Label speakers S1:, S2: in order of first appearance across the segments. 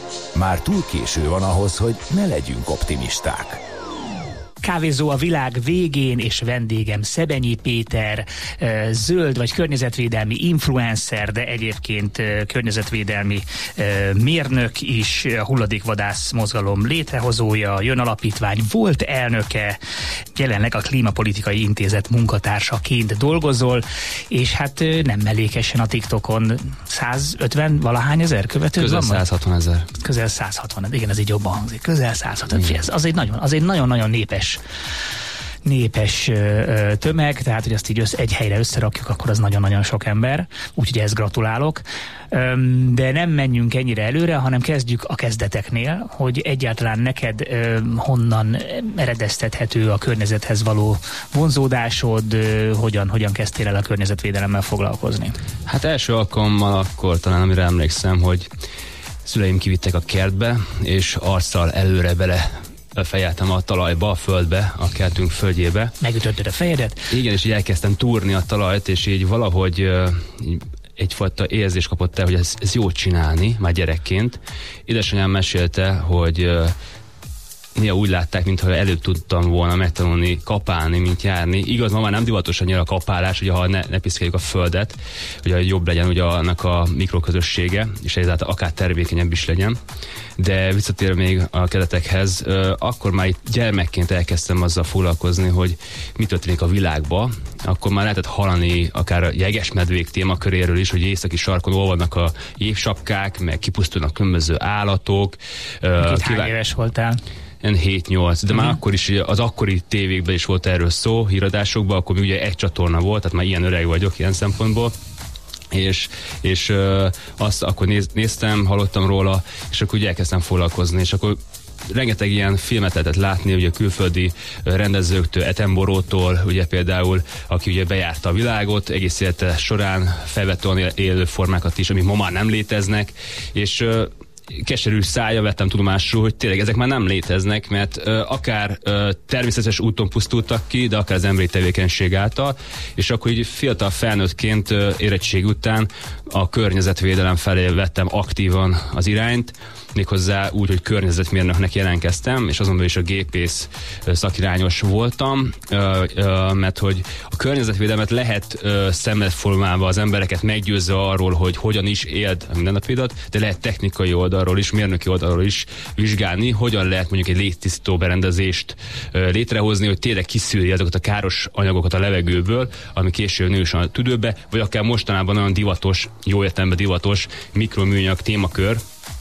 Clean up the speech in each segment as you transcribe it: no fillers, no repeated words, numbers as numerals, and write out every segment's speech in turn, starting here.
S1: Már túl késő van ahhoz, hogy ne legyünk optimisták.
S2: Kávézó a világ végén, és vendégem Szebenyi Péter, zöld vagy környezetvédelmi influencer, de egyébként környezetvédelmi mérnök is, a hulladékvadász mozgalom létrehozója, Jön Alapítvány volt elnöke, jelenleg a Klímapolitikai Intézet munkatársaként dolgozol, és hát nem mellékesen a TikTokon 150 valahány ezer követőd van?
S3: Közel 160 000.
S2: Közel 160, igen, ez így jobban hangzik. Közel 160, az egy nagyon-nagyon népes tömeg, tehát hogy azt így egy helyre összerakjuk, akkor az nagyon-nagyon sok ember, úgyhogy ezt gratulálok. De nem menjünk ennyire előre, hanem kezdjük a kezdeteknél, hogy egyáltalán neked honnan eredeztethető a környezethez való vonzódásod, hogyan kezdtél el a környezetvédelemmel foglalkozni? Hát
S3: első alkalommal akkor talán, amire emlékszem, hogy szüleim kivittek a kertbe, és arccal előre bele fejeltem a talajba, a földbe, a kertünk földjébe.
S2: Megütötted a fejedet?
S3: Igen, és így elkezdtem túrni a talajt, és így valahogy egyfajta érzés kapott el, hogy ez jót csinálni, már gyerekként. Édesanyám mesélte, hogy néha úgy látták, mintha előbb tudtam volna megtanulni kapálni, mint járni. Igaz, ma már nem divatos annyira a kapálás, ugye, ha ne piszkeljük a földet, hogy jobb legyen ugye annak a mikroközössége, és ezáltal akár termékenyebb is legyen. De visszatér még a kezdetekhez, akkor már itt gyermekként elkezdtem azzal foglalkozni, hogy mi történik a világban. Akkor már lehetett hallani akár a jegesmedvék témaköréről is, hogy északi sarkon olvadnak a jégsapkák, meg kipusztulnak különböző állatok.
S2: Hány éves voltál?
S3: 7-8, de már akkor is, az akkori tévékben is volt erről szó, híradásokban, akkor ugye egy csatorna volt, tehát már ilyen öreg vagyok ilyen szempontból. És azt akkor néztem, hallottam róla, és akkor ugye elkezdtem foglalkozni, és akkor rengeteg ilyen filmet lehetett látni, ugye a külföldi rendezőktől, Attenboroughtól, ugye például, aki ugye bejárta a világot, egész élete során felvette olyan élő formákat is, amik ma már nem léteznek, és keserű szája vettem tudomásul, hogy tényleg ezek már nem léteznek, mert akár természetes úton pusztultak ki, de akár az emberi tevékenység által, és akkor így fiatal felnőttként érettség után a környezetvédelem felé vettem aktívan az irányt, méghozzá úgy, hogy környezetmérnöknek jelentkeztem, és azonban is a gépész szakirányos voltam, mert hogy a környezetvédelmet lehet szemletformálva az embereket meggyőzve arról, hogy hogyan is éld a mindennapidat, de lehet technikai oldalról is, mérnöki oldalról is vizsgálni, hogyan lehet mondjuk egy légtisztító berendezést létrehozni, hogy tényleg kiszűri azokat a káros anyagokat a levegőből, ami később nő is a tüdőbe, vagy akár mostanában nagyon divatos, jó értelemben divatos mikroműanyag témakör,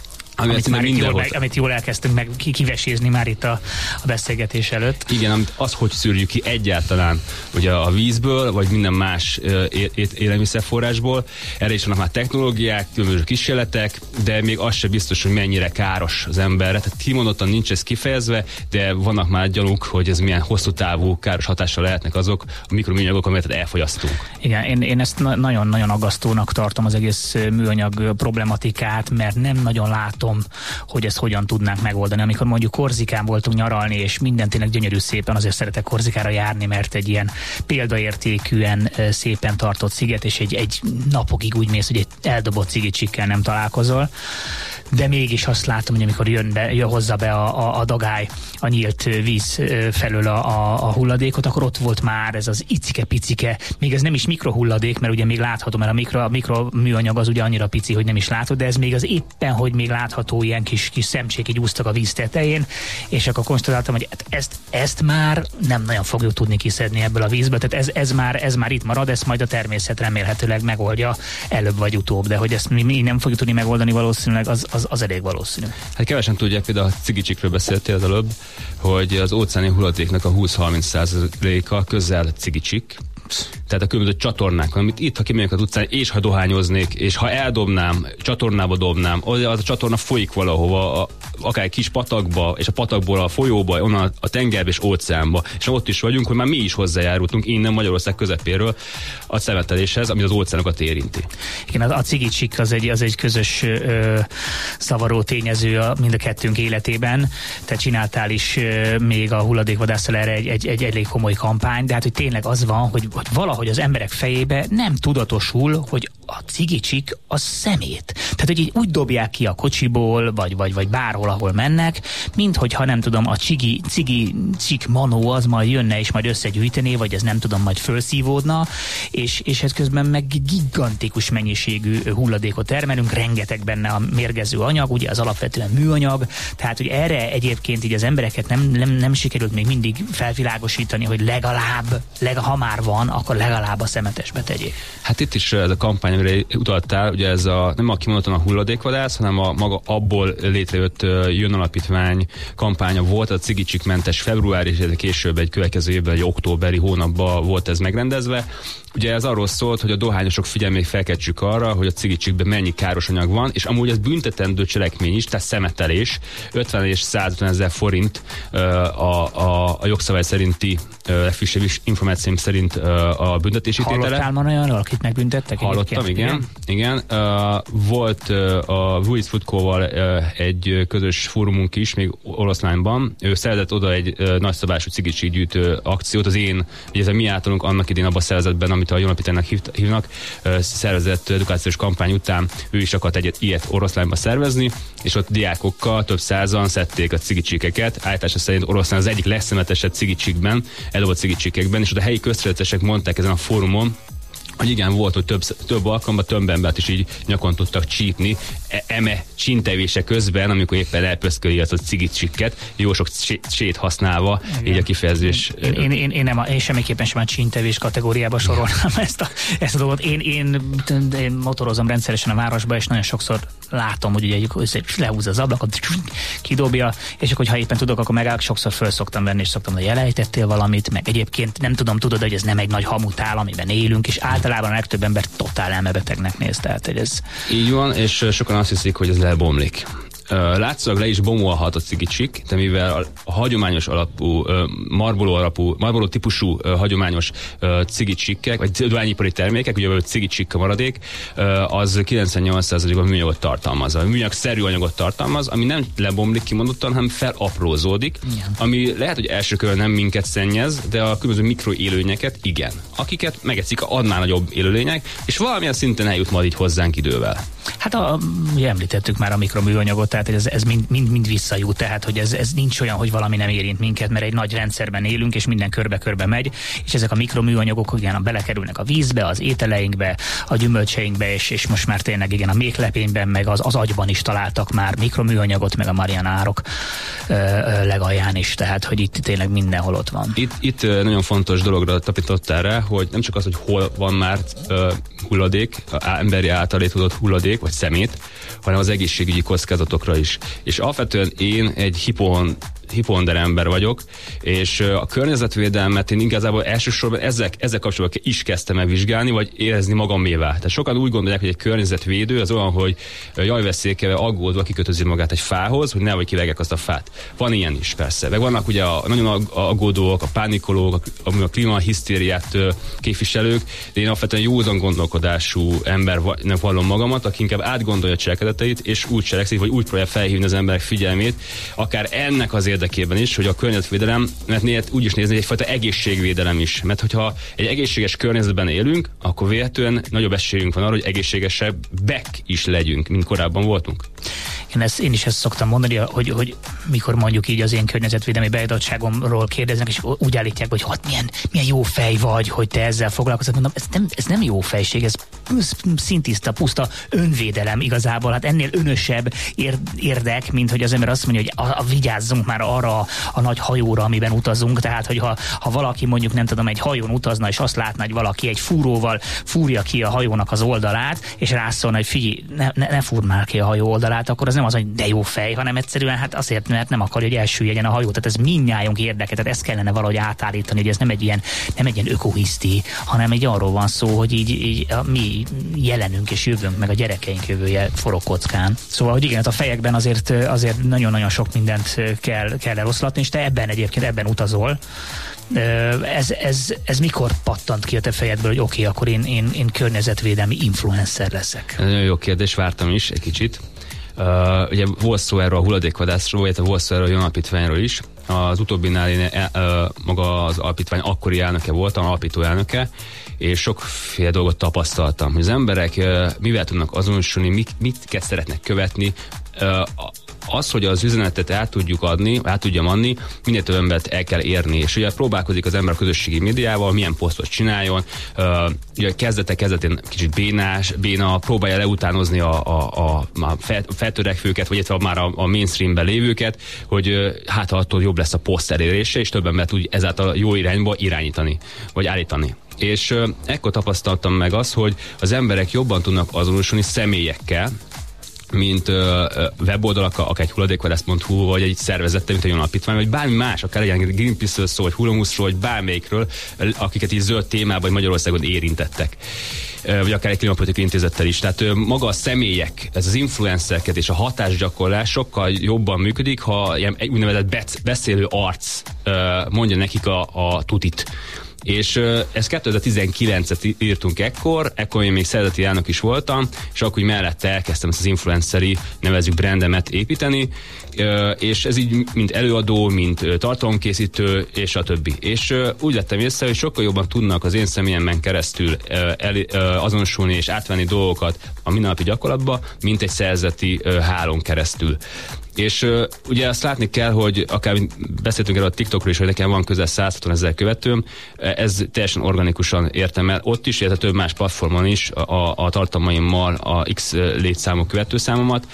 S2: amit jól elkezdtünk meg kivesézni már itt a beszélgetés előtt.
S3: Igen, az, hogy szűrjük ki egyáltalán ugye a vízből, vagy minden más élelmiszerforrásból. Erre is vannak már technológiák, különböző kísérletek, de még az sem biztos, hogy mennyire káros az emberre. Tehát kimondottan nincs ez kifejezve, de vannak már gyanúk, hogy ez milyen hosszú távú káros hatással lehetnek azok a mikroműanyagok, amelyet elfogyasztunk.
S2: Igen, én ezt nagyon-nagyon aggasztónak tartom, az egész műanyag problematikát, mert nem nagyon látom, hogy ezt hogyan tudnánk megoldani. Amikor mondjuk Korzikán voltunk nyaralni, és minden tényleg gyönyörű szépen, azért szeretek Korzikára járni, mert egy ilyen példaértékűen szépen tartott sziget, és egy napokig úgy mész, hogy egy eldobott cigicsikkel nem találkozol. De mégis azt látom, hogy amikor jön hozzá be a dagály a nyílt víz felől a hulladékot, akkor ott volt már ez az icike-picike, még ez nem is mikrohulladék, mert ugye még látható, mert a mikroműanyag az ugye annyira pici, hogy nem is látod, de ez még az éppen, hogy még látható ilyen kis szemcsék így úsztak a víz tetején, és akkor konstatáltam, hogy ezt már nem nagyon fogjuk tudni kiszedni ebből a vízből, tehát ez már itt marad, ezt majd a természet remélhetőleg megoldja előbb vagy utóbb, de hogy ezt mi nem fogjuk tudni megoldani valószínűleg, az elég valószínű.
S3: Hát kevesen tudják, például a cigicsikről beszéltél az előbb, hogy az óceáni hulladéknak a 20-30%-a közel cigicsik. Tehát a különböző csatornák, amit itt, ha kimegyek az utcán, és ha dohányoznék, és ha eldobnám, csatornába dobnám, az a csatorna folyik valahova, akár egy kis patakba, és a patakból a folyóba, onnan a tengerbe és óceánba. És ott is vagyunk, hogy már mi is hozzájárultunk innen Magyarország közepéről a szemeteléshez, ami az óceánokat érinti.
S2: Igen, a cigicsik az egy közös szavaró tényező mind a kettőnk életében. Te csináltál is még a hulladékvadásszal erre egy elég komoly kampány, de hát hogy tényleg az van, hogy valahogy az emberek fejébe nem tudatosul, hogy a cigicsik a szemét. Tehát, hogy így úgy dobják ki a kocsiból, vagy bárhol, ahol mennek, minthogyha nem tudom, a csik manó az majd jönne és majd összegyűjtené, vagy ez nem tudom, majd felszívódna, és ez közben meg gigantikus mennyiségű hulladékot termelünk, rengeteg benne a mérgező anyag, ugye az alapvetően műanyag, tehát, hogy erre egyébként így az embereket nem sikerült még mindig felvilágosítani, hogy legalább, ha már van, akkor legalább a szemetesbe tegyék.
S3: Hát itt is ez a kampány, amire utaltál, ugye ez nem a kimondottan a hulladékvadász, hanem a maga abból létrejött Jön Alapítvány kampánya volt, a cigicsikmentes február, és később egy következő évben, egy októberi hónapban volt ez megrendezve. Ugye ez arról szólt, hogy a dohányosok figyelmét felkeltsük arra, hogy a cigicsikben mennyi káros anyag van, és amúgy ez büntetendő cselekmény is, tehát szemetelés, 50 és 150 ezer forint a jogszabály szerinti, legfrissebb információim szerint a büntetési tétele.
S2: Hallottál már olyanról, akit megbüntettek?
S3: Hallottam, igen. Volt a Louis Futkoval egy közös fórumunk is, még Oroszlányban. Ő szervezett oda egy nagyszabású cigicsikgyűjtő akciót, ugye ez a mi általunk annak idén abban a szervezetben, amit a Jön Alapítványnak hívnak, szervezett edukációs kampány után ő is akart ilyet Oroszlányba szervezni, és ott diákokkal több százan szedték a cigicsikeket. Állítása szerint Oroszlán az egyik legszemetesebb cigicsikben, eldobott cigicsikekben, és ott a helyi közterületesek mondták ezen a fórumon, hogy igen, volt, hogy több alkalommal több embert is így nyakon tudtak csípni, eme csintevése közben, amikor éppen elpöszköli azt a cigicsikket, jó sok sét használva, igen. Így a kifejezés.
S2: Én semmiképpen sem a csintevés kategóriába sorolnám ezt a dolgot. Én motorozom rendszeresen a városba, és nagyon sokszor látom, hogy ugye lehúzza az ablakot, kidobja, és akkor, ha éppen tudok, akkor megállok, sokszor föl szoktam venni, és szoktam, hogy elejtettél valamit, meg egyébként nem tudom, tudod, hogy ez nem egy nagy hamutál, amiben élünk, és általában a legtöbb ember totál elmebetegnek néz, tehát hogy ez... Így
S3: van, és sokan azt hiszik, hogy ez lebomlik. Látszólag le is bomolhat a cigicsik, de mivel a hagyományos alapú, marboló típusú hagyományos cigicsikkek, vagy dohányipari termékek, ugye a cigicsikka maradék, az 98%-ban műanyagot tartalmaz. A műanyagszerű anyagot tartalmaz, ami nem lebomlik kimondottan, hanem felaprózódik, ami lehet, hogy első körben nem minket szennyez, de a különböző mikroélőlényeket igen. Akiket megeszik annál nagyobb élőlények, és valamilyen szinten eljut majd így hozzánk idővel.
S2: Hát ugye említettük már a mikroműanyagot, tehát ez mind visszajut, tehát hogy ez nincs olyan, hogy valami nem érint minket, mert egy nagy rendszerben élünk, és minden körbe-körbe megy, és ezek a mikroműanyagok igen, belekerülnek a vízbe, az ételeinkbe, a gyümölcseinkbe, és most már tényleg igen, a méhlepényben, meg az agyban is találtak már mikroműanyagot, meg a marianárok legalján is, tehát hogy itt tényleg mindenhol ott van.
S3: Itt nagyon fontos dologra tapintottál rá, hogy nem csak az, hogy hol van már hulladék, emberi által létrehozott hulladék, vagy szemét, hanem az egészségügyi kockázatokra is. És alapvetően én egy hiponder ember vagyok, és a környezetvédelmet én igazából elsősorban ezzel kapcsolatban is kezdtem el vizsgálni, vagy érezni magamévá. Tehát sokan úgy gondolják, hogy egy környezetvédő az olyan, hogy jajveszélyekkel aggódva kikötözi magát egy fához, hogy nehogy kivágják azt a fát. Van ilyen is persze. Meg vannak ugye nagyon aggódóak, a pánikolók, a klímahisztériát képviselők, de én alapvetően józan gondolkodású embernek vallom magamat, aki inkább átgondolja a cselekedeteit, és úgy cselekszik, vagy úgy próbálja felhívni az emberek figyelmét, akár ennek az érdekében is, hogy a környezetvédelem, mert úgy is nézni, egyfajta egészségvédelem is. Mert hogyha egy egészséges környezetben élünk, akkor véletlenül nagyobb esélyünk van arra, hogy egészségesebbek is legyünk, mint korábban voltunk.
S2: Én is ezt szoktam mondani, hogy mikor mondjuk így az én környezetvédelmi beadottságomról kérdeznek, és úgy állítják, hogy milyen jó fej vagy, hogy te ezzel foglalkozol. Mondom, ez nem jó fejség, ez szintiszta, puszta önvédelem igazából. Hát ennél önösebb érdek, mint hogy az ember azt mondja, hogy vigyázzunk már arra a nagy hajóra, amiben utazunk. Tehát, hogy ha valaki mondjuk nem tudom, egy hajón utazna, és azt látna, hogy valaki egy fúróval fúrja ki a hajónak az oldalát, és rászólna, hogy figyelj, ne fúrd már ki a hajó oldalát, akkor az nem az, hogy de jó fej, hanem egyszerűen hát azért, mert nem akarja, hogy elsüllyedjen a hajó. Tehát ez mindnyájunk érdeke, tehát ezt kellene valahogy átállítani, hogy ez nem egy ilyen ökohiszti, hanem egy arról van szó, hogy így a mi jelenünk és jövőnk, meg a gyerekeink jövője forog kockán. Szóval, hogy igen, hát a fejekben azért nagyon-nagyon sok mindent kell eloszlatni, és te ebben utazol. Ez mikor pattant ki a te fejedből, hogy oké, akkor én környezetvédelmi influencer leszek?
S3: Ez nagyon jó kérdés, vártam is egy kicsit. Ugye volt szó erről a hulladékvadászról, vagy volt szó erről a Jön Alapítványról is. Az utóbbinál én maga az alapítvány akkori elnöke voltam, alapító elnöke, és sokféle dolgot tapasztaltam, hogy az emberek mivel tudnak azonosulni, mit szeretnek követni, az, hogy az üzenetet át tudjam adni, minél több embert el kell érni, és ugye próbálkozik az ember a közösségi médiával, milyen posztot csináljon, ugye kezdetén kicsit béna, próbálja leutánozni a feltörekvőket, vagy már a mainstreamben lévőket, hogy hát attól jobb lesz a poszt elérése, és több embert úgy ezáltal jó irányba irányítani, vagy állítani. És ekkor tapasztaltam meg azt, hogy az emberek jobban tudnak azonosulni személyekkel, mint weboldalak, akár egy hulladékvadász.hu, vagy egy szervezettel, mint egy alapítvány, vagy bármi más, akár legyen Greenpeace-ről szó, vagy Hullamuszról, vagy bármelyikről, akiket így zöld témában, vagy Magyarországon érintettek. Vagy akár egy klímapolitikai intézettel is. Tehát maga a személyek, ez az influencerket és a hatásgyakorlás sokkal jobban működik, ha ilyen úgynevezett beszélő arc mondja nekik a tutit. És ezt 2019-et írtunk ekkor én még szervezeti elnök is voltam, és akkor így mellette elkezdtem ezt az influenceri, nevezzük brandemet építeni, és ez így mint előadó, mint tartalomkészítő, és a többi. És úgy lettem észre, hogy sokkal jobban tudnak az én személyemben keresztül azonosulni és átvenni dolgokat a mindennapi gyakorlatba, mint egy szervezeti hálón keresztül. És ugye azt látni kell, hogy akár beszéltünk erről a TikTokról is, hogy nekem van közel 160 000 követőm, ez teljesen organikusan értem el ott is, illetve több más platformon is a tartalmaimmal a X létszámú követőszámomat,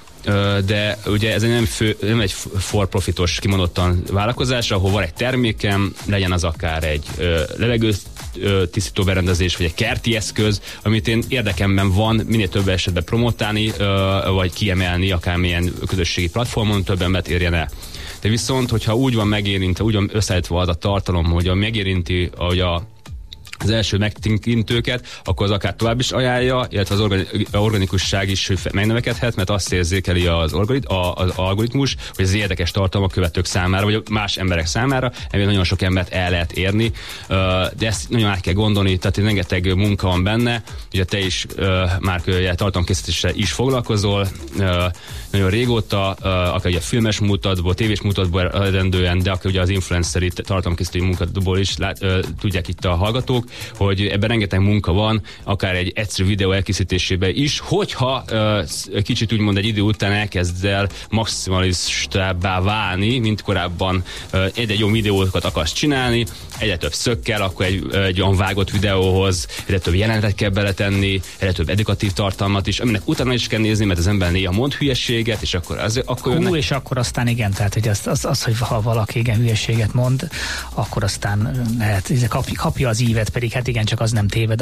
S3: de ugye ez nem egy for profitos kimondottan vállalkozás, ahol van egy termékem, legyen az akár egy levegőtisztító berendezés, vagy egy kerti eszköz, amit én érdekemben van minél több esetben promotálni, vagy kiemelni akármilyen közösségi platformon, több embert érjen el. De viszont, hogyha úgy van megérintve, úgy van összeállítva az a tartalom, hogy megérinti, hogy az első megtekintőket, akkor az akár tovább is ajánlja, illetve az organikusság is megnövekedhet, mert azt érzékeli az algoritmus, hogy ez érdekes tartalom a követők számára, vagy más emberek számára, emiatt nagyon sok embert el lehet érni, de ezt nagyon át kell gondolni, tehát rengeteg munka van benne, ugye te is már tartalomkészítéssel is foglalkozol, nagyon régóta, akár ugye filmes mutatból, tévés mutatból eredendően, de akár ugye az influenceri tartalomkészítői munkatból is tudják itt a hallgatók, hogy ebben rengeteg munka van, akár egy egyszerű videó elkészítésében is, hogyha kicsit úgymond egy idő után elkezd el maximalistábbá válni, mint korábban egy jó videókat akarsz csinálni, egyre több szökkel, akkor egy olyan vágott videóhoz egyre több jelenetet kell beletenni, egyre több edukatív tartalmat is, aminek utána is kell nézni, mert az ember néha mond hülyeséget, és akkor jönnek...
S2: és akkor aztán igen, tehát hogy az, hogy ha valaki igen hülyeséget mond, akkor aztán lehet, kapja az ívet, pedig hát igen, csak az nem téved,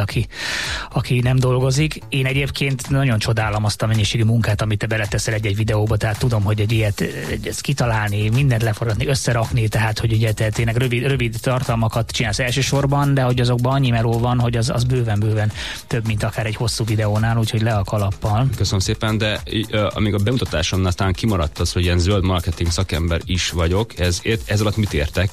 S2: aki nem dolgozik. Én egyébként nagyon csodálom azt a mennyiségű munkát, amit te beleteszel egy videóba, tehát tudom, hogy egy ilyet ezt kitalálni, mindent leforgatni, összerakni, tehát hogy ugye te tényleg rövid tartalmakat csinálsz elsősorban, de hogy azokban annyi meló van, hogy az bőven több, mint akár egy hosszú videónál, úgyhogy le a kalappal. Köszönöm
S3: szépen, de amíg a bemutatásomnál aztán kimaradt az, hogy ilyen zöld marketing szakember is vagyok, ez alatt mit értek?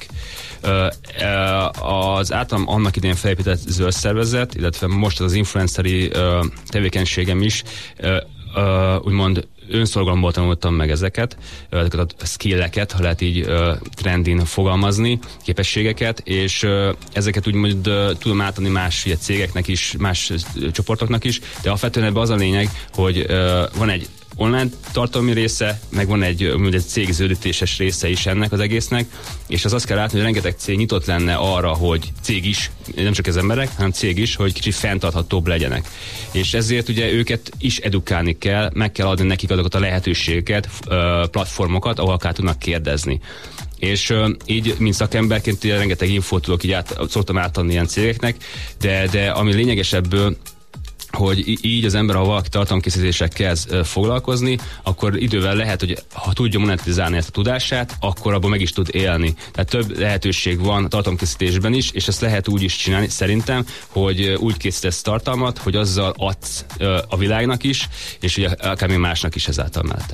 S3: Az általam annak idején felépített zöld szervezet, illetve most az influenceri tevékenységem is úgymond önszorgalomból tanultam meg ezeket a skilleket, ha lehet így trendin fogalmazni, képességeket, és ezeket úgymond tudom átadni más cégeknek is, más csoportoknak is, de alapvetően ebben az a lényeg, hogy van egy online tartalmi része, meg van egy cégződítéses része is ennek az egésznek, és azt kell látni, hogy rengeteg cég nyitott lenne arra, hogy cég is, nem csak az emberek, hanem cég is, hogy kicsit fenntarthatóbb legyenek. És ezért ugye őket is edukálni kell, meg kell adni nekik azokat a lehetőségeket, platformokat, ahol akár tudnak kérdezni. És így, mint szakemberként rengeteg infót tudok így szoktam átadni ilyen cégeknek, de ami lényegesebből, hogy így az ember, ha valaki tartalomkészítéssel kezd foglalkozni, akkor idővel lehet, hogy ha tudja monetizálni ezt a tudását, akkor abból meg is tud élni. Tehát több lehetőség van a tartalomkészítésben is, és ezt lehet úgy is csinálni, szerintem, hogy úgy készítesz tartalmat, hogy azzal adsz a világnak is, és ugye akár még másnak is ezáltal mellette.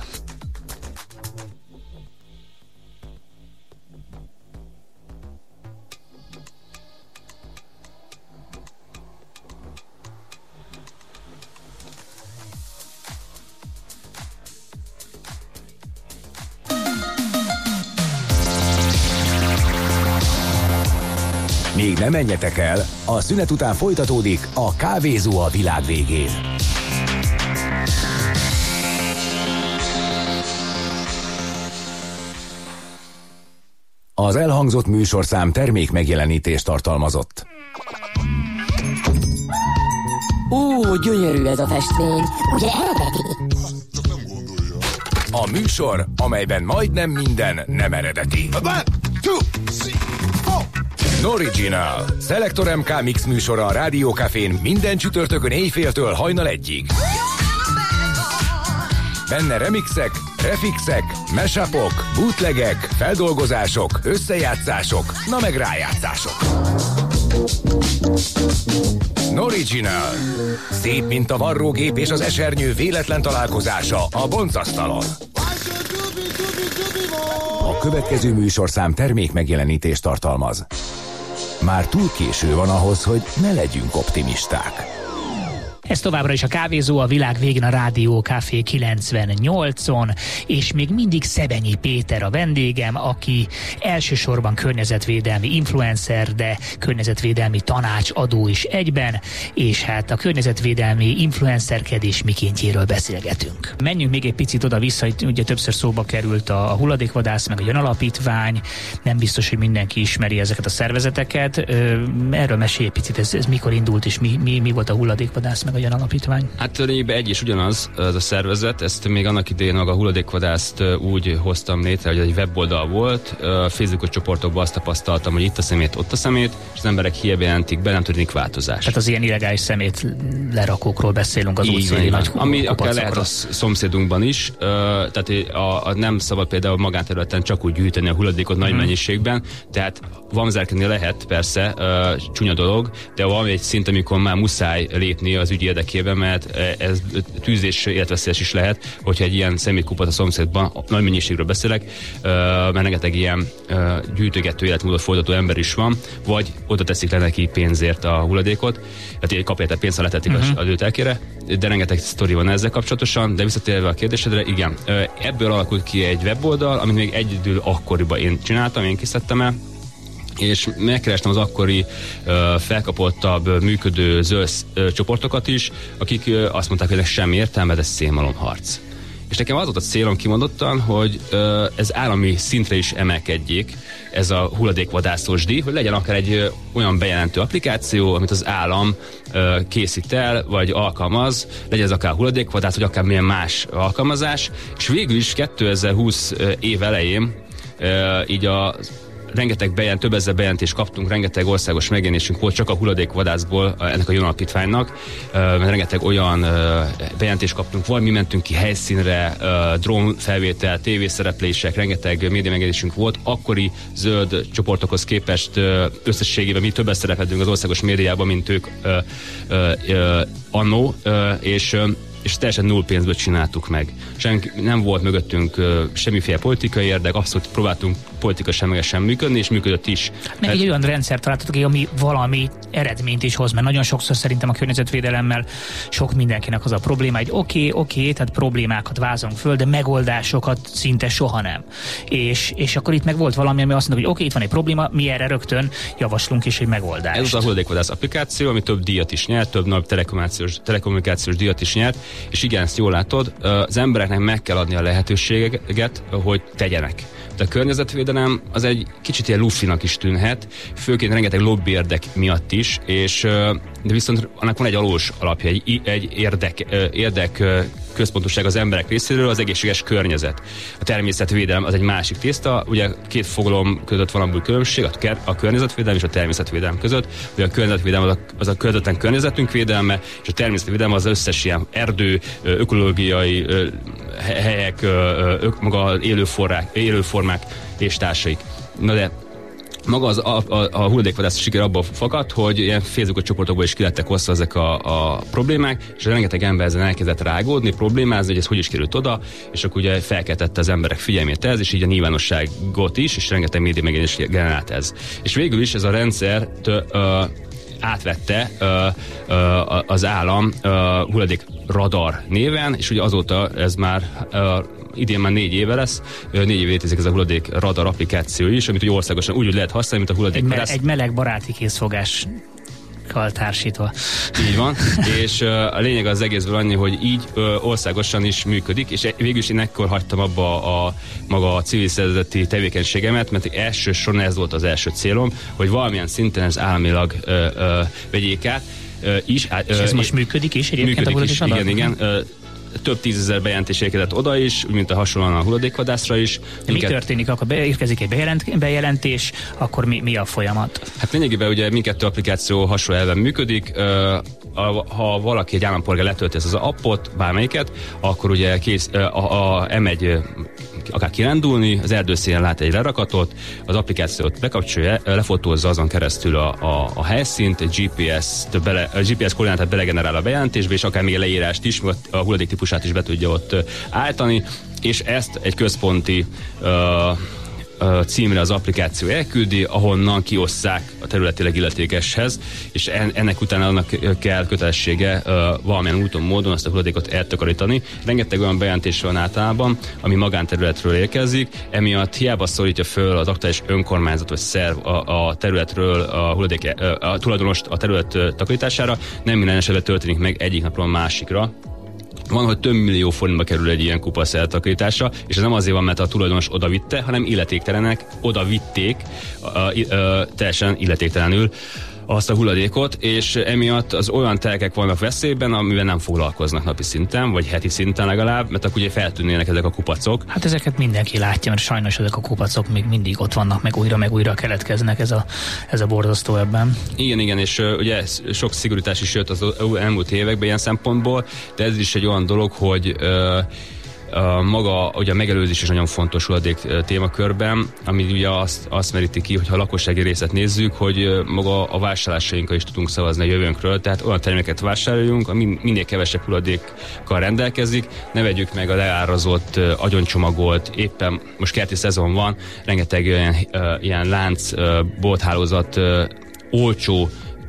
S1: Még ne menjetek el, a szünet után folytatódik a Kávézó a világ végén. Az elhangzott műsorszám termék megjelenítést tartalmazott.
S4: Gyönyörű ez a festmény. Ugye eredeti?
S1: A műsor, amelyben majdnem minden nem eredeti. Original. Selector MK Mix műsora a Rádió Cafén minden csütörtökön éjféltől hajnal 1-ig. Benne remixek, refixek, mashupok, bootlegek, feldolgozások, összejátszások, na meg rájátszások. Original. Szép, mint a varrógép és az esernyő véletlen találkozása a boncasztalon. A következő műsorszám termék megjelenítést tartalmaz. Már túl késő van ahhoz, hogy ne legyünk optimisták.
S2: Ez továbbra is a Kávézó, a világ végén a Rádió Café 98-on, és még mindig Szebenyi Péter a vendégem, aki elsősorban környezetvédelmi influencer, de környezetvédelmi tanácsadó is egyben, és hát a környezetvédelmi influencerkedés mikéntjéről beszélgetünk. Menjünk még egy picit oda-vissza, ugye többször szóba került a hulladékvadász, meg a Jön Alapítvány, nem biztos, hogy mindenki ismeri ezeket a szervezeteket. Erről mesélj egy picit, ez mikor indult, és mi volt a hulladékvadász, meg a Jön Alapítvány?
S3: Hát tulajdonképpen egy és ugyanaz ez a szervezet, ezt még annak idején a hulladékvadászt úgy hoztam létre, hogy egy weboldal volt, Facebookos csoportokban azt tapasztaltam, hogy itt a szemét, ott a szemét, és az emberek hiába jelentik be, nem történik változás.
S2: Tehát az ilyen illegális szemét lerakókról beszélünk az utcai nagy
S3: ami akár lehet a szomszédunkban is, tehát nem szabad például magánterületen csak úgy gyűjteni a hulladékot nagy mennyiségben, tehát vamzerkedni lehet, persze, csúnya dolog, de van egy szint, amikor már muszáj lépni az ügy érdekében, mert ez tűzés életveszélyes is lehet, hogyha egy ilyen szemétkupot a szomszédban, nagy mennyiségről beszélek, mert rengeteg ilyen gyűjtögető életmódot folytató ember is van, vagy oda teszik le neki pénzért a hulladékot, tehát kapja egy pénzt, ha letették az ő telkére, de rengeteg sztori van ezzel kapcsolatosan, de visszatérve a kérdésedre, igen, ebből alakult ki egy weboldal, amit még egyedül akkoriban én csináltam, én készítettem el, és megkerestem az akkori felkapottabb, működő zöld csoportokat is, akik azt mondták, hogy ennek semmi értelme, de szélmalomharc. És nekem az volt a célom kimondottan, hogy ez állami szintre is emelkedjék, ez a hulladékvadászós díj, hogy legyen akár egy olyan bejelentő applikáció, amit az állam készít el, vagy alkalmaz, legyen ez akár hulladékvadász, vagy akár milyen más alkalmazás, és végül is 2020 év elején így a rengeteg több ezer bejelentést kaptunk, rengeteg országos megjelenésünk volt csak a hulladékvadászból ennek a Jön Alapítványnak, rengeteg olyan bejelentést kaptunk, vagy mi mentünk ki helyszínre, drónfelvétel, tévészereplések, rengeteg média megjelenésünk volt, akkori zöld csoportokhoz képest összességében mi többet szerepeltünk az országos médiában, mint ők annó, és teljesen null pénzből csináltuk meg. Nem volt mögöttünk semmiféle politikai érdek, abszolút próbáltunk politika semlegesen működni, és működött is.
S2: Meg egy olyan rendszer találtatok, ami valami eredményt is hoz, mert nagyon sokszor szerintem a környezetvédelemmel sok mindenkinek az a probléma, hogy oké, tehát problémákat vázolunk föl, de megoldásokat szinte soha nem. És akkor itt meg volt valami, ami azt mondta, hogy oké, itt van egy probléma, mi erre rögtön javaslunk is egy megoldást.
S3: Ez a hulladékvadász applikáció, ami több díjat is nyert, több nagy telekommunikációs díjat is nyert, és igen, ezt jól látod, az embereknek meg kell adni a lehetőséget, hogy tegyenek. De a környezetvédelem az egy kicsit ilyen lufinak is tűnhet, főként rengeteg lobby érdek miatt is, de viszont annak van egy alós alapja, egy érdek központosság az emberek részéről, az egészséges környezet. A természetvédelem az egy másik tészta, ugye két fogalom között van abból különbség, a környezetvédelem és a természetvédelem között. Ugye a környezetvédelem az a közvetlen környezetünk védelme, és a természetvédelem az összes ilyen erdő, ökológiai helyek, maga élőformák és társaik. Na de maga a hulladékvadász siker abban fakad, hogy ilyen Facebookos csoportokból is ki lettek hozva ezek a problémák, és rengeteg ember ezen elkezdett rágódni, problémázni, hogy ez hogy is került oda, és akkor ugye felkeltette az emberek figyelmét ez, és így a nyilvánosságot is, és rengeteg média megjelenés generált ez. És végül is ez a rendszer átvette az állam hulladék radar néven, és ugye azóta ez már idén már 4 éve lesz, 4 éve létezik ez a hulladék radar applikáció is, amit ugye országosan úgy lehet használni, mint a hulladék.
S2: Egy meleg baráti készfogás társítva.
S3: Így van, és a lényeg az egészből annyi, hogy így országosan is működik, és végül is én ekkor hagytam abba maga a civil szervezeti tevékenységemet, mert elsősorban ez volt az első célom, hogy valamilyen szinten ez államilag vegyék át. És
S2: ez most működik is egyébként?
S3: Működik is, igen. Több 10 000 bejelentés érkezett oda is, mint a hasonlóan a hulladékvadászra is.
S2: Mi történik? Akkor érkezik egy bejelentés, akkor mi a folyamat?
S3: Hát lényegében ugye mindkettő applikáció hasonló elven működik. Ha valaki, egy állampolgár letölti ezt az appot, bármelyiket, akkor ugye elmegy akár kirándulni, az erdőszínen lát egy lerakatot, az applikációt bekapcsolja, lefotózza azon keresztül a helyszínt, egy GPS koordinátát belegenerál a bejelentésbe, és akár még a leírást is, a hulladék típusát is be tudja ott állítani, és ezt egy központi címre az applikáció elküldi, ahonnan kiosszák a területileg illetékeshez, és ennek utána annak kell kötelessége valamilyen úton, módon azt a hulladékot eltakarítani. Rengeteg olyan bejelentés van általában, ami magánterületről érkezik, emiatt hiába szólítja föl az aktuális önkormányzat vagy szerv a területről a tulajdonost a terület takarítására, nem minden esetben történik meg egyik napról a másikra. Van, hogy több millió forintba kerül egy ilyen kupasz eltakarításra, és ez nem azért van, mert a tulajdonos odavitte, hanem illetéktelenek odavitték teljesen illetéktelenül azt a hulladékot, és emiatt az olyan telkek vannak veszélyben, amivel nem foglalkoznak napi szinten, vagy heti szinten legalább, mert akkor ugye feltűnnének ezek a kupacok.
S2: Hát ezeket mindenki látja, mert sajnos ezek a kupacok még mindig ott vannak, meg újra keletkeznek, ez a borzasztó ebben.
S3: Igen, és ugye sok szigorítás is jött az elmúlt években ilyen szempontból, de ez is egy olyan dolog, hogy maga ugye a megelőzés is nagyon fontos hulladék témakörben, ami ugye azt meríti ki, hogyha a lakossági részet nézzük, hogy maga a vásárlásainkkal is tudunk szavazni a jövőnkről, tehát olyan terméket vásároljunk, ami minél kevesebb hulladékkal rendelkezik, ne vegyük meg a leárazott, agyoncsomagolt, éppen most kerti szezon van, rengeteg ilyen lánc, bolthálózat, olcsó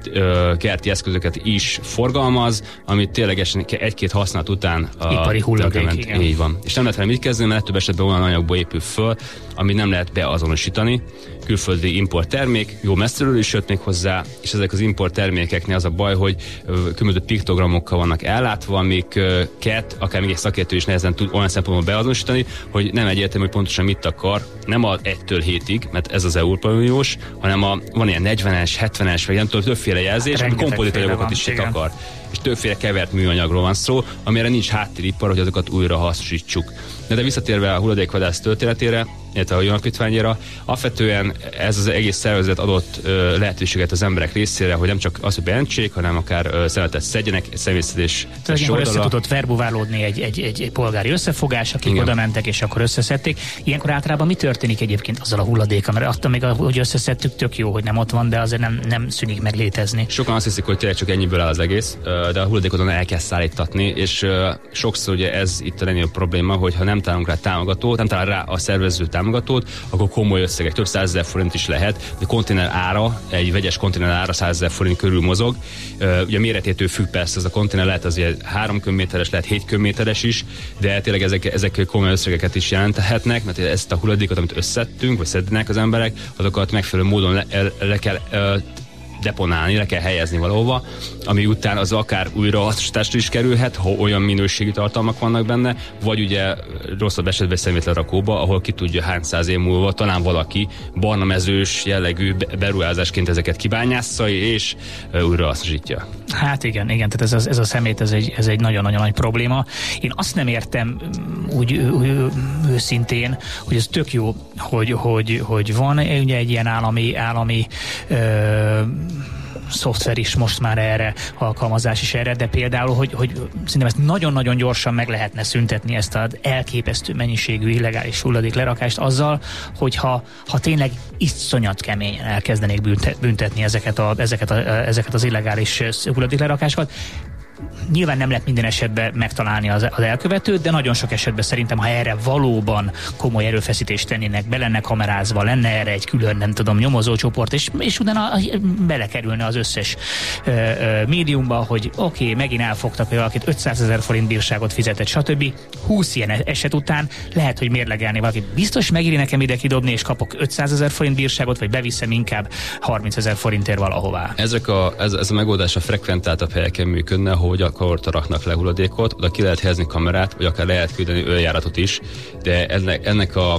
S3: kerti eszközöket is forgalmaz, amit ténylegesen egy-két használat után
S2: ipari hulladék, igen.
S3: Így van. És nem lehet vele mit kezdeni, mert legtöbb esetben olyan anyagból épül föl, ami nem lehet beazonosítani. Külföldi import termék, jó messziről is jött még hozzá, és ezek az import termékeknél az a baj, hogy különböző piktogramokkal vannak ellátva, amiket akár még egy szakértő is nehezen tud olyan szempontból beazonosítani, hogy nem egyértelmű, hogy pontosan mit akar, nem a 1-től 7-ig, mert ez az Európai Uniós, hanem van ilyen 40-es, 70-es, vagy nem tudom, többféle jelzés, ami kompozitanyagokat is akar. És többféle kevert műanyagról van szó, amire nincs háttéripar, hogy azokat újra hasznosítsuk. De visszatérve a hulladékvadász történetére, illetve a alapítványra, alapvetően ez az egész szervezet adott lehetőséget az emberek részére, hogy nem csak az, hogy bejelentsék, hanem akár szemetet szedjenek, személyszedés.
S2: Tehát össze tudott verbuválódni egy polgári összefogás, akik oda mentek, és akkor összeszedték. Ilyenkor általában mi történik egyébként azzal a hulladékkal? Mert attól még, hogy összeszedtük, tök jó, hogy nem ott van, de azért nem szűnik meg létezni.
S3: Sokan azt hiszik, hogy tényleg csak ennyiből áll az egész, de a hulladékot onnan el kell szállítatni, és sokszor ugye ez itt a legnagyobb probléma, hogy ha nem találunk rá támogatót, nem talál rá a szervező támogatót, akkor komoly összegek, több 100 000 forint is lehet, de konténer ára, egy vegyes konténer ára 100 000 forint körül mozog. Ugye méretétől függ persze, ez a konténer lehet az 3 köbméteres, lehet 7 köbméteres is, de tényleg ezek komoly összegeket is jelenthetnek, mert ezt a hulladékot, amit összedtünk, vagy szednek az emberek, azokat megfelelő módon le kell deponálni, le kell helyezni valahova, ami után az akár újrahasznosításra is kerülhet, ha olyan minőségi tartalmak vannak benne, vagy ugye rosszabb esetben szemétlerakóba, ahol ki tudja hány 100 év múlva talán valaki barnamezős jellegű beruházásként ezeket kibányásza és újrahasznosítja. Hát
S2: igen, tehát ez a szemét, ez egy nagyon-nagyon nagy probléma. Én azt nem értem úgy őszintén, hogy ez tök jó, hogy van ugye egy ilyen állami szoftver is most már erre, alkalmazás is erre, de például, hogy szerintem ezt nagyon-nagyon gyorsan meg lehetne szüntetni, ezt az elképesztő mennyiségű illegális hulladék lerakást azzal, hogyha tényleg iszonyat keményen elkezdenék büntetni ezeket az illegális hulladék lerakásokat. Nyilván nem lehet minden esetben megtalálni az elkövetőt, de nagyon sok esetben szerintem, ha erre valóban komoly erőfeszítést tennének, be lenne kamerázva, lenne erre egy külön, nem tudom, nyomozócsoport, és utána belekerülne az összes médiumba, hogy oké, megint elfogtak valakit, 500 000 forint bírságot fizetett, stb. 20 ilyen eset után lehet, hogy mérlegelni valakit. Biztos megéri nekem ide kidobni, és kapok 500 000 forint bírságot, vagy beviszem inkább 30 000 forintért valahová.
S3: Ez a megoldás a frekventáltabb helyeken működne, hogy akkor raknak le hulladékot, oda ki lehet helyezni kamerát, vagy akár lehet küldeni öljáratot is, de ennek a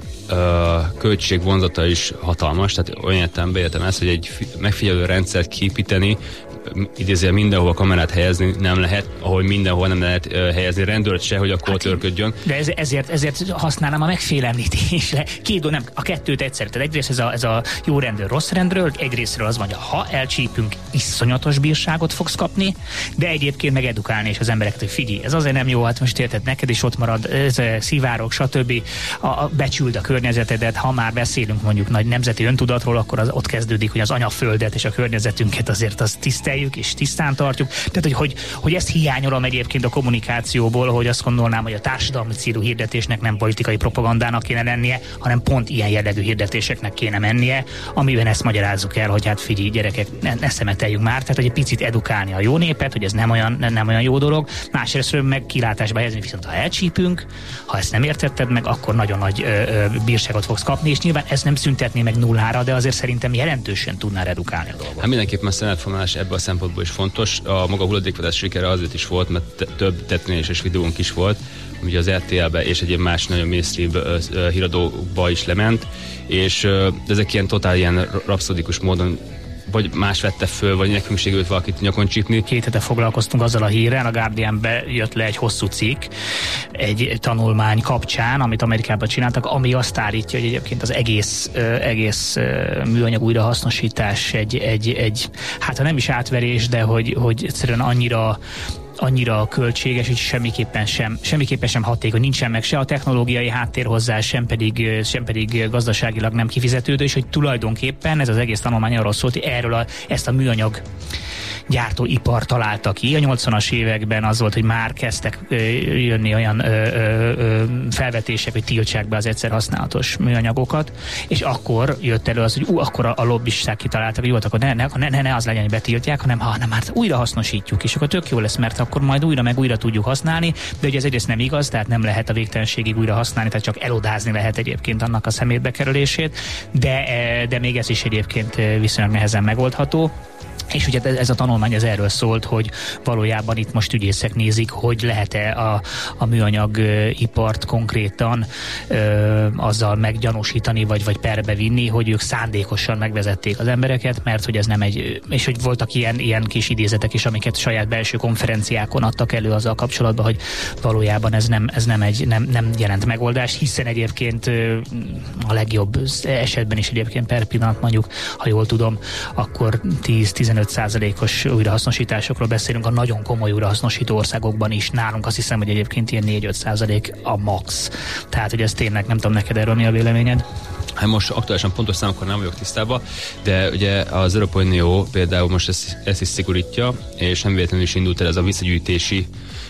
S3: költségvonzata is hatalmas, tehát olyan értelemben értem ezt, hogy egy megfigyelő rendszert kiépíteni, idézően mindenhova kamerát helyezni nem lehet, ahol mindenhol nem lehet helyezni rendőrt se, hogy akkor törködjön.
S2: De ezért használnám a megfélemlítésre. Nem, a kettőt egyszer. Tehát egyrészt ez a jó rendőr, rossz rendőr, egyrésztről az mondja, ha elcsípünk, iszonyatos bírságot fogsz kapni, de egyébként meg edukálni és az embereket, hogy figyelj, ez azért nem jó, hát most érted, neked is ott marad, ez szivárok, stb. Becsüld a környezetedet, ha már beszélünk mondjuk nagy nemzeti öntudatról, akkor ott kezdődik, hogy az anyaföldet és a környezetünket azért azt tiszteljük és tisztán tartjuk. Tehát, hogy ezt hiányolom egyébként a kommunikációból, hogy azt gondolnám, hogy a társadalmi célú hirdetésnek nem politikai propagandának kéne lennie, hanem pont ilyen jellegű hirdetéseknek kéne mennie, amiben ezt magyarázzuk el, hogy hát figyelj, gyerekek, ne szemeteljünk már, tehát hogy egy picit edukálni a jó népet, hogy ez nem olyan jó dolog. Másrésztről meg kilátásba helyezni, viszont ha elcsípünk, ha ezt nem értetted meg, akkor nagyon nagy bírságot fogsz kapni, és nyilván ez nem szüntetné meg nullára, de azért szerintem jelentősen tudná redukálni a dolgot.
S3: Hát mindenképpen a szemetformálás ebből a szempontból is fontos. A maga hulladékvadás sikere azért is volt, mert több tetszéses videónk is volt, ugye az RTL-be és egyéb más nagyon mainstream híradókba is lement, és ezek ilyen ilyen rapszodikus módon vagy más vette föl, vagy nekünk sikerült valakit nyakon csípni. 2 hete foglalkoztunk azzal a hírrel, a Guardianbe jött le egy hosszú cikk, egy tanulmány kapcsán, amit Amerikában csináltak, ami azt állítja, hogy egyébként az egész műanyag újrahasznosítás egy hát ha nem is átverés, de hogy egyszerűen annyira költséges, hogy semmiképpen sem hatékony, nincsen meg se a technológiai háttér hozzá, sem pedig gazdaságilag nem kifizetődő, és hogy tulajdonképpen ez az egész tanulmány arról szólt, hogy ezt a műanyag gyártóipar találta ki. A 80-as években az volt, hogy már kezdtek jönni olyan felvetések, hogy tiltsák be az egyszer használatos műanyagokat, és akkor jött elő az, hogy akkor a lobbisták kitaláltak, hogy jó, akkor ne az legyen, hogy betiltják, hanem már újra hasznosítjuk, és akkor tök jó lesz, mert akkor majd újra tudjuk használni, de ugye ez egyrészt nem igaz, tehát nem lehet a végtelenségig újra használni, tehát csak elodázni lehet egyébként annak a szemétbe kerülését, de még ez is egyébként viszonylag nehezen megoldható. És ugye ez a tanulmány erről szólt, hogy valójában itt most ügyészek nézik, hogy lehet-e a műanyagipart konkrétan azzal meggyanúsítani, vagy perbe vinni, hogy ők szándékosan megvezették az embereket, mert hogy ez nem és hogy voltak ilyen kis idézetek is, amiket saját belső konferenciákon adtak elő azzal kapcsolatban, hogy valójában ez nem jelent megoldást, hiszen egyébként a legjobb esetben is egyébként per pillanat mondjuk, ha jól tudom, akkor 10-15%-os újrahasznosításokról beszélünk a nagyon komoly újrahasznosító országokban is. Nálunk azt hiszem, hogy egyébként ilyen 4-5% a max. Tehát, hogy ez tényleg, nem tudom neked erről mi a véleményed? Hát most aktuálisan pontos számokkal nem vagyok tisztában, de ugye az Európai Unió például most ezt is szigorítja, és nem véletlenül is indult el ez a visszagyűjtési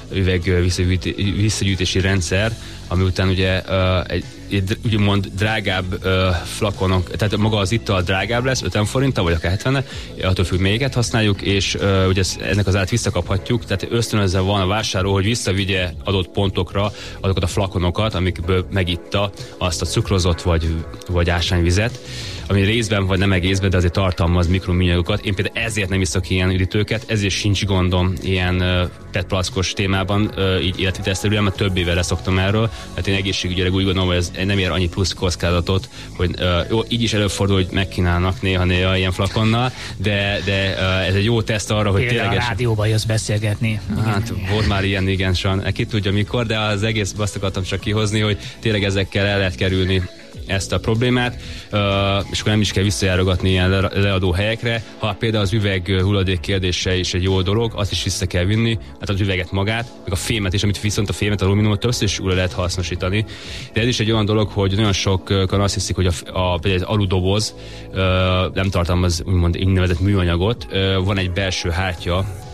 S3: visszagyűjtési rendszer, ami után ugye egy úgymond drágább flakonok, tehát maga az ital drágább lesz, 50 forinttal, vagy akár 70, attól függ, melyiket használjuk, és ugye ennek az át visszakaphatjuk, tehát ösztönözve van a vásárló, hogy visszavigye adott pontokra azokat a flakonokat, amikből megitta azt a cukrozott vagy ásványvizet, ami részben vagy nem egészben, de azért tartalmaz mikroműanyagokat. Én például ezért nem iszok ilyen üdítőket, ezért sincs gondom ilyen petplackos témában, így életvitelszerűen, mert több éve leszoktam erről. Hát én egészségügyileg úgy gondolom, hogy ez nem ér annyi plusz kockázatot, hogy jó, így is előfordul, hogy megkínálnak néha ilyen flakonnal, de ez egy jó teszt arra, hogy
S2: tényleg a rádióban jössz beszélgetni.
S3: Hát volt már ilyen, igen, ki tudja mikor, de az egész azt akartam csak kihozni, hogy tényleg ezekkel el lehet kerülni ezt a problémát, és akkor nem is kell visszajárogatni ilyen leadó helyekre. Ha például az üveg hulladék kérdése is egy jó dolog, azt is vissza kell vinni, hát az üveget magát, meg a fémet is, amit viszont a fémet, alumíniumot többször is újra lehet hasznosítani. De ez is egy olyan dolog, hogy nagyon sokan azt hiszik, hogy például az aludoboz nem tartalmaz úgymond úgynevezett műanyagot, van egy belső hártya,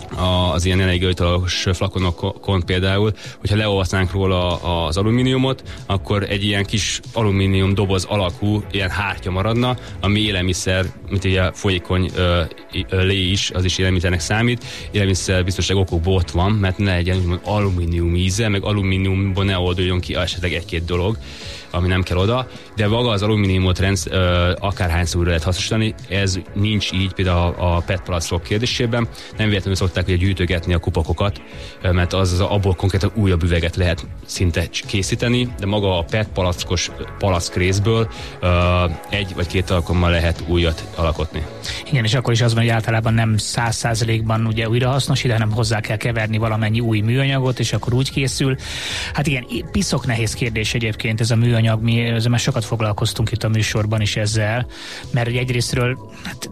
S3: az ilyen energiaitalos flakonokon például, hogyha leolvasznánk róla az alumíniumot, akkor egy ilyen kis alumínium doboz alakú ilyen hártya maradna, ami élelmiszer, mint ugye folyékony lé is, az is élelmiszernek számít. Élelmiszer biztonság okokból ott van, mert ne legyen úgymond alumínium íze, meg alumíniumból ne olduljon ki esetleg egy-két dolog, ami nem kell oda, de maga az alumíniumot akárhányszor újra lehet hasznosítani, ez nincs így például a PET palackok kérdésében. Nem véletlenül szokták ugye gyűjtögetni a kupakokat, mert abból konkrétan újabb üveget lehet szinte készíteni, de maga a PET palackos palack részből egy vagy két alkalommal lehet újat alkotni.
S2: Igen, és akkor is az van, hogy általában nem 100%-ban ugye újrahasznosít, hanem hozzá kell keverni valamennyi új műanyagot, és akkor úgy készül. Hát igen, piszok nehéz kérdés egyébként ez a műanyag, ezzel már sokat foglalkoztunk itt a műsorban is ezzel, mert egyrésztről hát,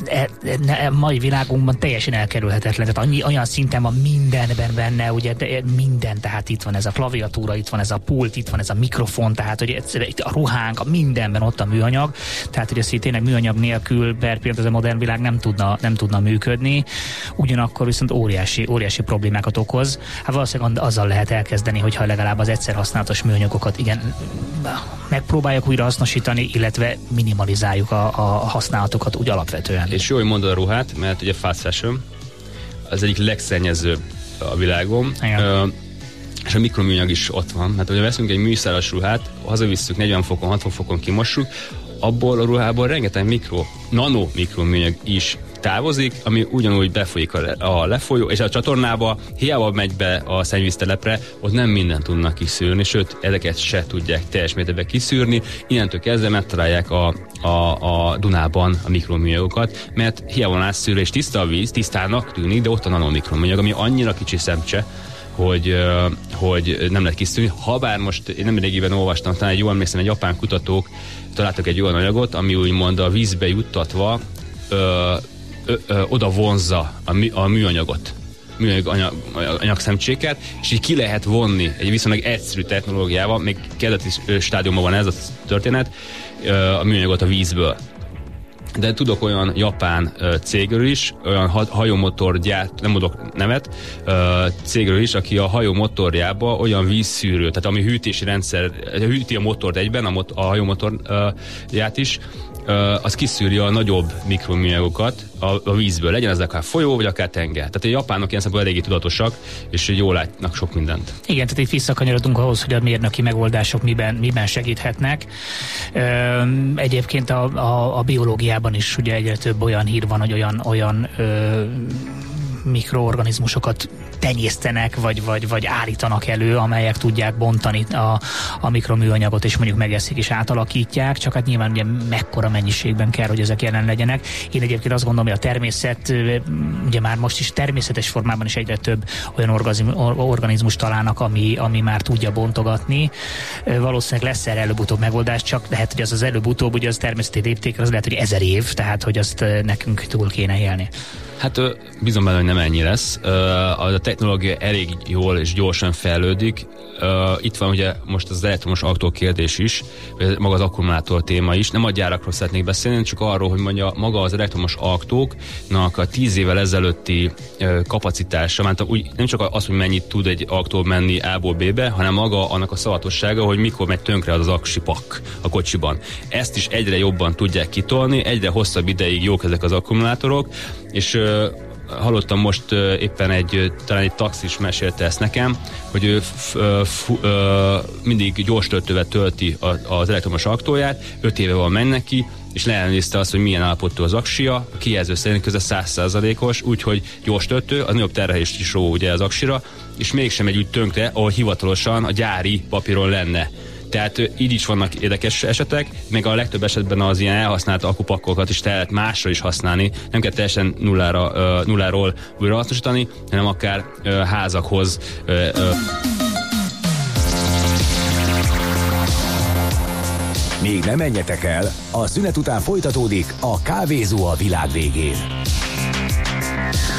S2: mai világunkban teljesen elkerülhetetlen, tehát olyan szinten van mindenben benne, ugye minden, tehát itt van ez a klaviatúra, itt van ez a pult, itt van ez a mikrofon, tehát hogy a ruhánk, a mindenben ott a műanyag, tehát hogy ezt tényleg műanyag nélkül per pillanat ez a modern világ nem tudna működni, ugyanakkor viszont óriási problémákat okoz. Hát valószínűleg azzal lehet elkezdeni, hogyha legalább az egyszer használatos műanyagokat igen megpróbáljuk újra hasznosítani, illetve minimalizáljuk a használatokat úgy alapvetően.
S3: És jó, hogy mondod a ruhát, mert ugye fast fashion az egyik legszennyezőbb a világon. És a mikroműanyag is ott van. Hát, hogyha veszünk egy műszálas ruhát, hazavisszük 40 fokon, 60 fokon kimossuk, abból a ruhából rengeteg nano mikroműanyag is távozik, ami ugyanúgy befolyik a lefolyó, és a csatornába hiába megy be a szennyvíztelepre, ott nem mindent tudnak kiszűrni, sőt, ezeket se tudják teljes mértékben kiszűrni. Innentől kezdve megtalálják a Dunában a mikroműanyagokat, mert hiába van átszűrő, és tiszta a víz, tisztának tűnik, de ott a nanomikroműanyag, ami annyira kicsi szemcse, hogy nem lehet kiszűrni. Habár most én nem régiben olvastam, talán jól emlékszem, egy japán kutatók találtak egy olyan anyagot, ami úgymond a vízbe juttatva oda vonzza a műanyagot, anyagszemcséket, és így ki lehet vonni egy viszonylag egyszerű technológiával, még kezdeti stádiumban van ez a történet, a műanyagot a vízből. De tudok olyan japán cégről is, olyan hajómotorgyárt, nem mondok nevet, cégről is, aki a hajó motorjába olyan vízszűrő, tehát ami hűtési rendszer, hűti a motort egyben, a hajómotorját is, az kiszűri a nagyobb mikroműanyagokat a vízből, legyen ez akár folyó, vagy akár tenger. Tehát a japánok ilyen szempontból eléggé tudatosak, és jól látnak sok mindent.
S2: Igen, tehát itt visszakanyarodunk ahhoz, hogy a mérnöki megoldások miben segíthetnek. Egyébként a biológiában is ugye egyre több olyan hír van, hogy olyan mikroorganizmusokat tenyésztenek, vagy állítanak elő, amelyek tudják bontani a mikroműanyagot, és mondjuk megeszik és átalakítják, csak hát nyilván ugye mekkora mennyiségben kell, hogy ezek jelen legyenek. Én egyébként azt gondolom, hogy a természet, ugye már most is természetes formában is egyre több olyan organizmus találnak, ami már tudja bontogatni. Valószínűleg lesz erre előbb-utóbb megoldás, csak lehet, hogy az előbb-utóbb, ugye az természeti léptékre, az lehet, hogy 1000 év, tehát hogy azt nekünk túl kéne élni.
S3: Hát bízom benne, hogy nem ennyi lesz. A technológia elég jól és gyorsan fejlődik. Itt van ugye most az elektromos autó kérdés is, maga az akkumulátor téma is. Nem a gyárakról szeretnék beszélni, csak arról, hogy mondja, maga az elektromos autóknak a 10 évvel ezelőtti kapacitása, mert úgy nem csak az, hogy mennyit tud egy autó menni A-ból B-be, hanem maga annak a szavatossága, hogy mikor megy tönkre az aksipak a kocsiban. Ezt is egyre jobban tudják kitolni, egyre hosszabb ideig jók ezek az akkumulátorok, és hallottam most éppen talán egy taxis mesélte ezt nekem, hogy ő mindig gyors töltővel tölti az elektromos autóját, 5 éve van megy neki, és leellenőrizte azt, hogy milyen állapotú az aksia, a kijelző szerint közel 100%-os, úgyhogy gyors töltő, az nagyobb terhelést is ró ugye az aksira, és mégsem megy úgy tönkre, ahol hivatalosan a gyári papíron lenne. Tehát így is vannak érdekes esetek, meg a legtöbb esetben az ilyen elhasznált akupakkokat is lehet másra is használni. Nem kell teljesen nulláról újra hasznosítani, hanem akár házakhoz.
S1: Még nem menjetek el, a szünet után folytatódik a Kávézó a világ végén.